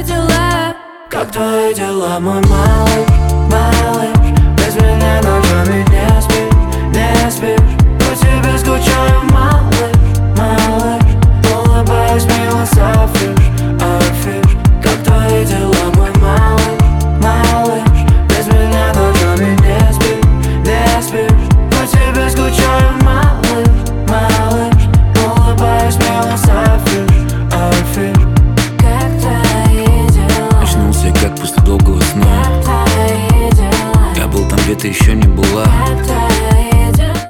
твои дела? Как твои дела, мой малыш, малыш? Без меня ночами не спишь, не спишь. По тебе скучаю.